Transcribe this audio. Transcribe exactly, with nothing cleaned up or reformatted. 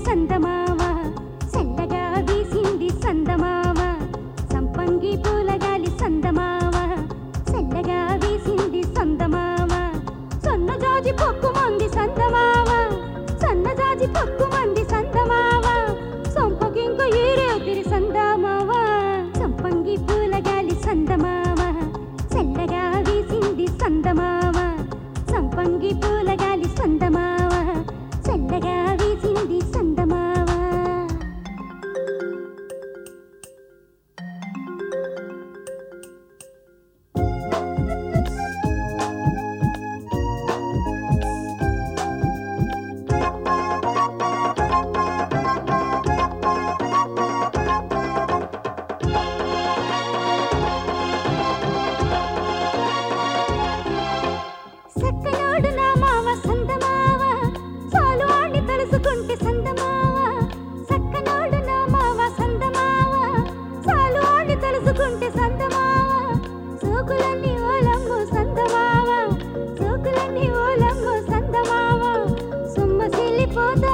సందమామ చల్లగా వీసింది సందమామ సంపంగి పూలగాలి సందమామ చల్లగా వీసింది సందమామ సన్నజాజి పక్కు మంది సందమామ సన్నజాజి పక్కు మంది సందమామ సంపగింక ఈరేతిరి సందమామ సంపంగి పూలగాలి సందమామ చల్లగా వీసింది సందమామ సంపంగి పూలగాలి సందమామ చల్లగా వీసింది సందమామ సక్కనాడు నా మావ సందమావ చాలు వాణ్ణి తలుసుకుంటే సందమావ సక్కనాడు నా మావ సందమావ చాలు వాణ్ణి తలుసుకుంటే సందమావ సోకులన్నీ ఓలమ్ము సందమావ సోకులన్నీ ఓలమ్ము సందమావ సొమ్మ సిల్లిపోతా